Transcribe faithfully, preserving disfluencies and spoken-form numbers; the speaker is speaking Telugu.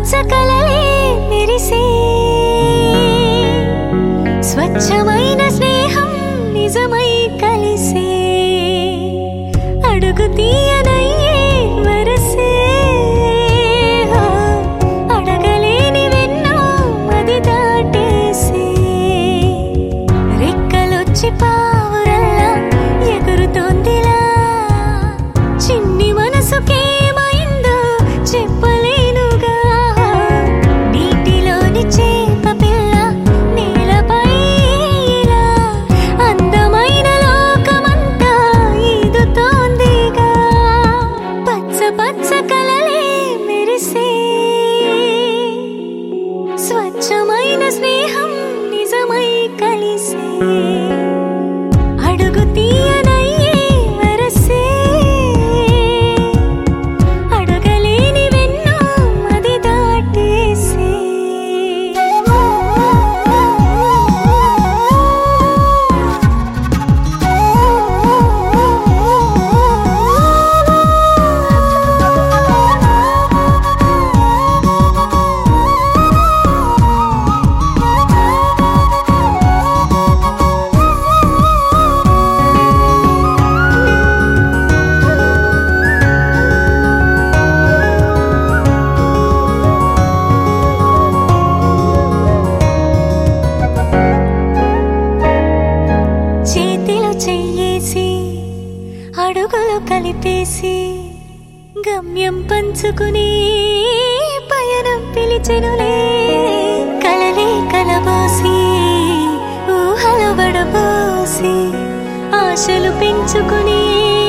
పచ్చ కలలే మెరిసే స్వచ్ఛమైన స్నేహం నిజమై కలిసే అడుగు తీయనయ్యే వరసే అడగలేని వెన్నో మది దాటేసే రెక్కలొచ్చి పావురల్లా ఎగురుతోందిలా చిన్ని మనసుకేమైందో చెప్పలేనుగా నీటిలోని చేప పిల్ల నీలపై ఇలా అందమైన లోకమంతా ఈదుతోందిగా పచ్చ పచ్చ కలలే మెరిసే స్వచ్ఛమైన స్నేహం నిజమై కలిసే అడుగు తీయనయ్యే వరసే అడగలేని వెన్నో మది దాటేసే చేతిలో చెయ్యేసి అడుగులు కలిపేసి గమ్యం పంచుకుని పయనం పిలిచెనులే కలలే కలబోసి ఊహలు వడబోసి ఆశలు పెంచుకుని